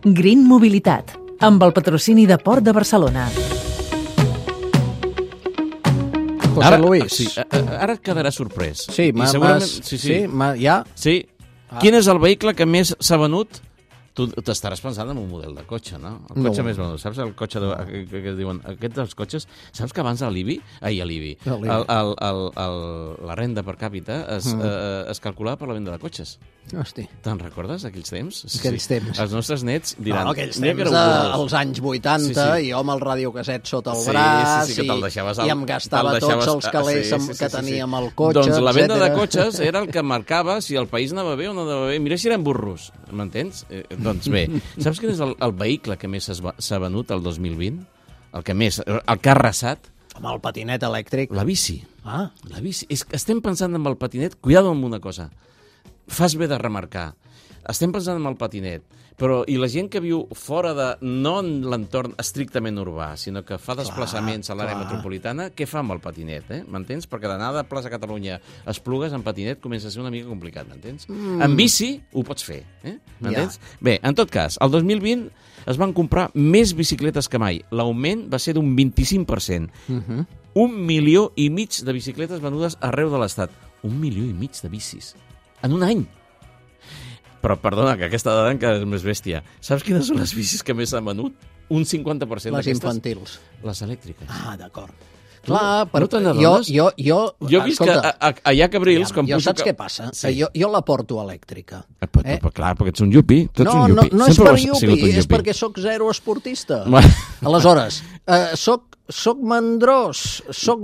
Green Mobilitat, amb el patrocini de Port de Barcelona. José Luis. Sí, ara et quedarà sorprès. Sí, ja. Sí. Quin és el vehicle que més s'ha venut? Tu t'estaràs pensant en un model de cotxe, no? El cotxe més venut. Saps el cotxe que diuen? Aquest dels cotxes... Saps que abans a l'IBI... la renda per càpita es calculava per la venda de cotxes. Hosti. Te'n recordes d'aquells temps? Aquells temps. Els nostres nets diran... No, aquells temps als anys 80, i jo amb el radiocasset sota el braç, i em gastava tots els calés que teníem al cotxe, Doncs la venda de cotxes era el que marcava si el país anava bé o no anava bé. Mira si eren burros, m'entens? Doncs bé, saps quin és el vehicle que més s'ha venut el 2020? El que ha arrasat? Amb el patinet elèctric. La bici. La bici. Estem pensant en el patinet, cuidado amb una cosa. Fas bé de remarcar. Estem pensant en el patinet, però i la gent que viu fora de, no en l'entorn estrictament urbà, sinó que fa desplaçaments a l'àrea metropolitana, què fa amb el patinet? M'entens? Perquè d'anar de plaça Catalunya a Esplugues en patinet comença a ser una mica complicat, m'entens? En bici ho pots fer, m'entens? Bé, en tot cas, el 2020 es van comprar més bicicletes que mai. L'augment va ser d'un 25%. 1,5 milió de bicicletes venudes arreu de l'Estat. 1,5 milió de bicis. En un any. Però, perdona, que aquesta dada encara és més bèstia. Saps quines són les bicis que més s'han venut? Un 50% d'aquestes. Les infantils. Les elèctriques. D'acord. Clar, no te n'adones? Jo he vist que allà a Cabrils... Saps què passa? Jo la porto elèctrica. Clar, perquè ets un yupi. No és per yupi, és perquè sóc zero esportista. Aleshores, soc mandrós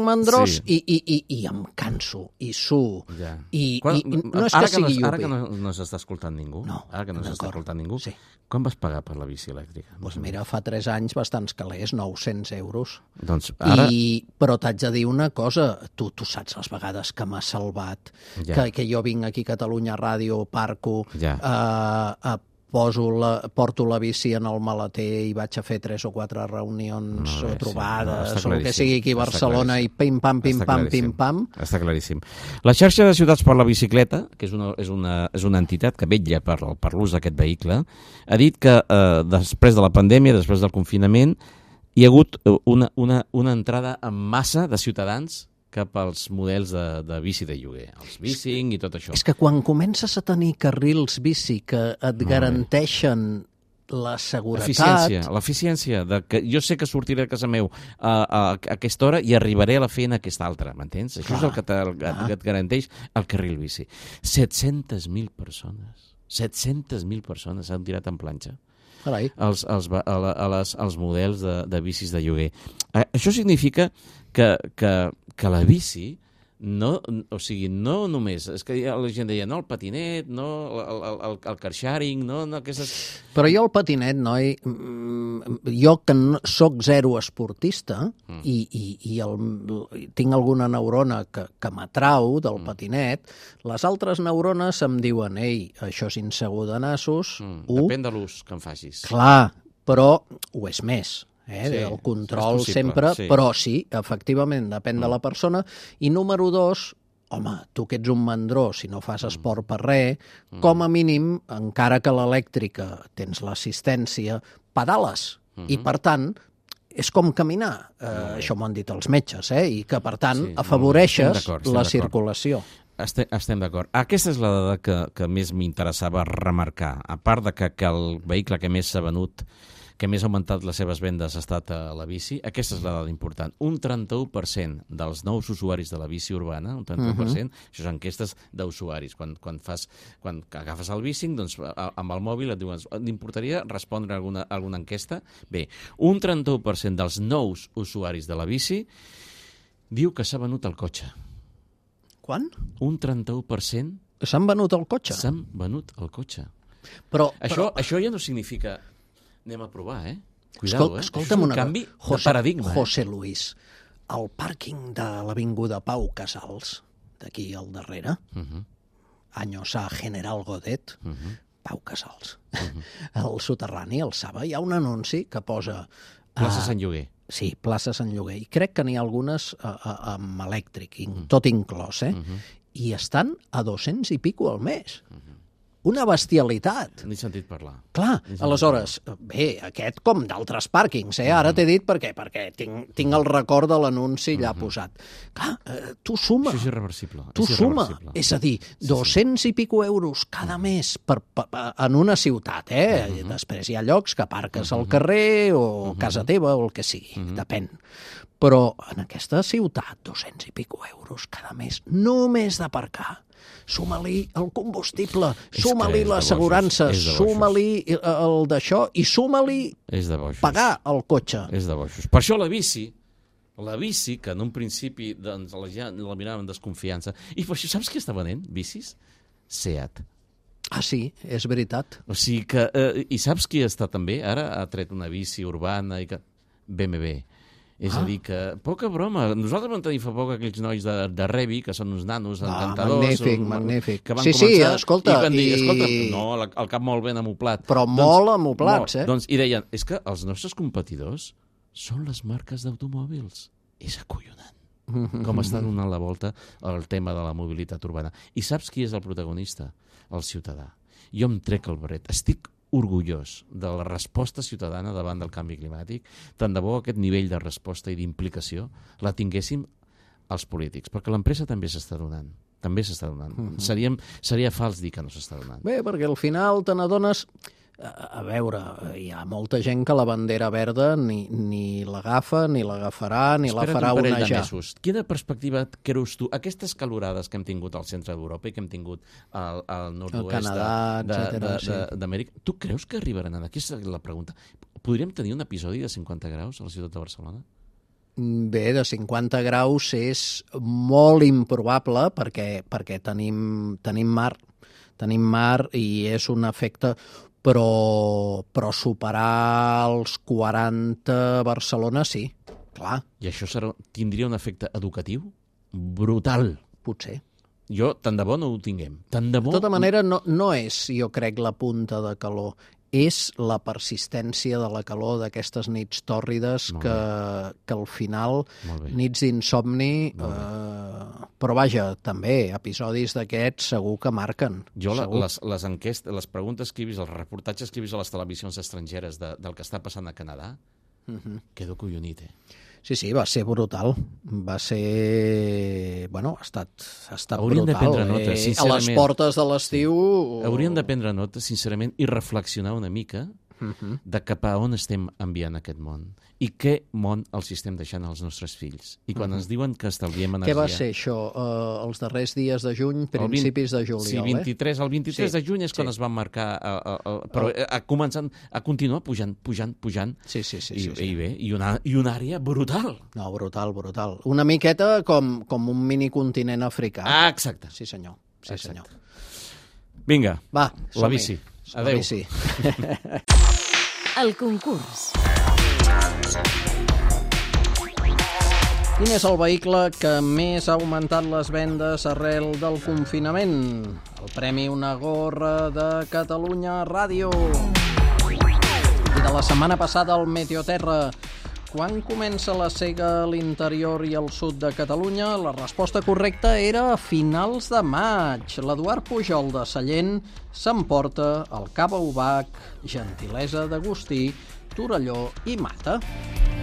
i em canso, i suo. No és que sigui yupi. Ara que no s'està escoltant ningú, com vas pagar per la bici elèctrica? Doncs mira, fa 3 anys bastants calés, 900 euros. Doncs ara... Però t'haig de dir una cosa, tu saps les vegades que m'ha salvat, que jo vinc aquí a Catalunya Ràdio, parco, porto la bici en el maleter i vaig a fer 3 o 4 reunions o trobades o el que sigui aquí a Barcelona i pim-pam, pim-pam. Està claríssim. La xarxa de ciutats per la bicicleta, que és una entitat que vetlla per l'ús d'aquest vehicle, ha dit que després de la pandèmia, després del confinament, hi ha hagut una entrada en massa de ciutadans cap als models de bici de lloguer, els bicing i tot això. És que quan comences a tenir carrils bici que et garanteixen la seguretat... L'eficiència. Jo sé que sortiré de casa meu a aquesta hora i arribaré a la feina a aquesta altra, m'entens? Això és el que et garanteix el carril bici. 700.000 persones s'han tirat en planxa als models de bicis de lloguer. Això significa que la bici no només, és que la gent deia no el patinet, no el car sharing, no aquestes... Però jo el patinet, noi, jo que soc zero esportista i tinc alguna neurona que m'atrau del patinet, les altres neurones em diuen això és insegur de nassos. Depèn de l'ús que en facis. Clar, però ho és més. El control sempre, però sí, efectivament, depèn de la persona. I número 2, home, tu que ets un mandró, si no fas esport per res, com a mínim, encara que l'elèctrica tens l'assistència, pedales. I per tant, és com caminar. Això m'ho han dit els metges, i que per tant afavoreixes la circulació. Estem d'acord. Aquesta és la dada que més m'interessava remarcar. A part de que el vehicle que més s'ha venut, que més ha augmentat les seves vendes ha estat a la bici, aquesta és la dada important. Un 31% dels nous usuaris de la bici urbana, un 31%, això són enquestes d'usuaris. Quan agafes el bicing, doncs amb el mòbil et diuen, t'importaria respondre alguna enquesta? Bé, un 31% dels nous usuaris de la bici diu que s'ha venut el cotxe. Quan? Un 31%. S'han venut el cotxe? S'han venut el cotxe. Això ja no significa... Anem a provar, Cuidado, escolta'm un canvi de paradigma. José Luis, al pàrquing de l'Avinguda Pau Casals, d'aquí al darrere, Anyos a General Godet, Pau Casals, al soterrani, al Saba, hi ha un anunci que posa... Places en lloguer. Sí, places en lloguer. I crec que n'hi ha algunes amb elèctric, tot inclòs, i estan a 200 i pico al mes. una bestialitat. N'he sentit parlar. Clar, aleshores, bé, aquest com d'altres pàrquings, ara t'he dit per què, perquè tinc el record de l'anunci allà posat. Clar, tu suma. Això és irreversible. Tu suma, és a dir, 200 i pico euros cada mes en una ciutat, Després hi ha llocs que aparques al carrer o casa teva o el que sigui, depèn. Però en aquesta ciutat, 200 i pico euros cada mes, només d'aparcar. Suma-li el combustible, suma-li l'assegurança, suma-li el d'això i suma-li pagar el cotxe. És de boixos. Per això la bici, que en un principi doncs, la gent la mirava amb desconfiança, i per això saps qui està venent bicis? Seat. Ah, sí, és veritat. O sigui que, i saps qui està també? Ara ha tret una bici urbana i que... BMW. És a dir que, poca broma, nosaltres vam tenir fa poc aquells nois de Revi, que són uns nanos encantadors. Magnífic. Que van començar, escolta. I van dir, no, el cap molt ben amoplat. Però molt amoplats, Doncs, i deien, és que els nostres competidors són les marques d'automòbils. És acollonant. Com està donant la volta al tema de la mobilitat urbana. I saps qui és el protagonista? El ciutadà. Jo em trec el barret. Estic orgullós de la resposta ciutadana davant del canvi climàtic. Tant de bo aquest nivell de resposta i d'implicació la tinguéssim els polítics, perquè l'empresa també s'està donant. Seria fals dir que no s'està donant. Bé, perquè al final te n'adones... A veure, hi ha molta gent que la bandera verda ni l'agafa, ni l'agafarà, ni la farà onejar. Quina perspectiva creus tu? Aquestes calorades que hem tingut al centre d'Europa i que hem tingut al nord-oest d'Amèrica, tu creus que arribaran aquí? Aquesta és la pregunta. Podríem tenir un episodi de 50 graus a la ciutat de Barcelona? Bé, de 50 graus és molt improbable perquè tenim mar i és un efecte... Però superar els 40 a Barcelona, sí, clar. I això tindria un efecte educatiu brutal. Potser. Jo, tant de bo no ho tinguem. De tota manera, no és, jo crec, la punta de calor. És la persistència de la calor d'aquestes nits tòrrides que al final, nits d'insomni, però vaja, també, episodis d'aquests segur que marquen. Jo les enquestes, les preguntes que he vist, els reportatges que he vist a les televisions estrangeres del que està passant a Canadà, quedo collonit, Sí, va ser brutal. Va ser... Bueno, ha estat Haurien brutal. De prendre nota, a les portes de l'estiu... Haurien de prendre nota, sincerament, i reflexionar una mica de cap a on estem enviant aquest món i què món els estem deixant als nostres fills. I quan ens diuen que estalviem energia... Què va ser això? Els darrers dies de juny, principis de juliol, Sí, el 23 de juny és quan es va marcar... Però ha continuat pujant. Sí. I bé, i una àrea brutal. No, brutal. Una miqueta com un minicontinent africà. Ah, exacte. Sí, senyor. Vinga, va, la bici. Adéu. El concurs. Quin és el vehicle que més ha augmentat les vendes arrel del confinament? El premi Una Gorra de Catalunya Ràdio. I de la setmana passada al Meteoterra. Quan comença la sega a l'interior i al sud de Catalunya? La resposta correcta era a finals de maig. L'Eduard Pujol de Sallent s'emporta el Cava Obac, Gentilesa d'Agustí, Torelló i Mata.